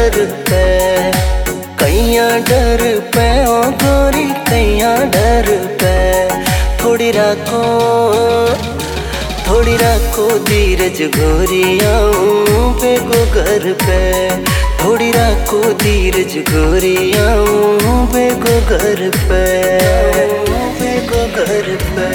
डर पे, कैया डर पे ओ गोरी कैया डर पे। थोड़ी राखो धीरज गोरी आऊं बेगो घर पे। थोड़ी राखो धीरज गोरी आऊं बेगो घर पे, बेगो घर पे।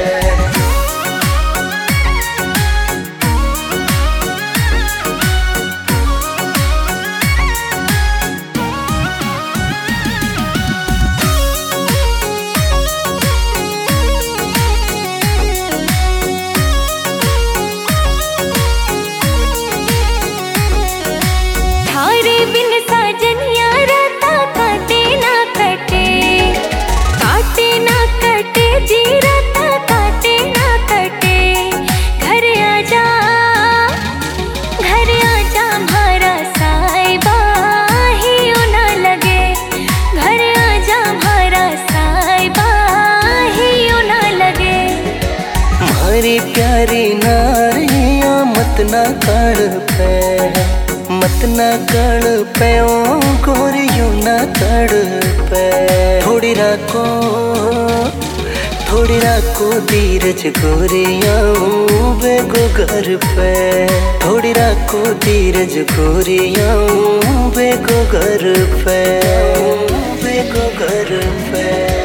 मेरी प्यारी नारिया मत ना कड़ पे, मत ना कड़ पे ओ गोरियों ना कड़ पे। थोड़ी राखो धीरज गोरिया बेगो घर पे। थोड़ी राखो धीरज गोरिया बेगो घर पे, बेगो घर पे।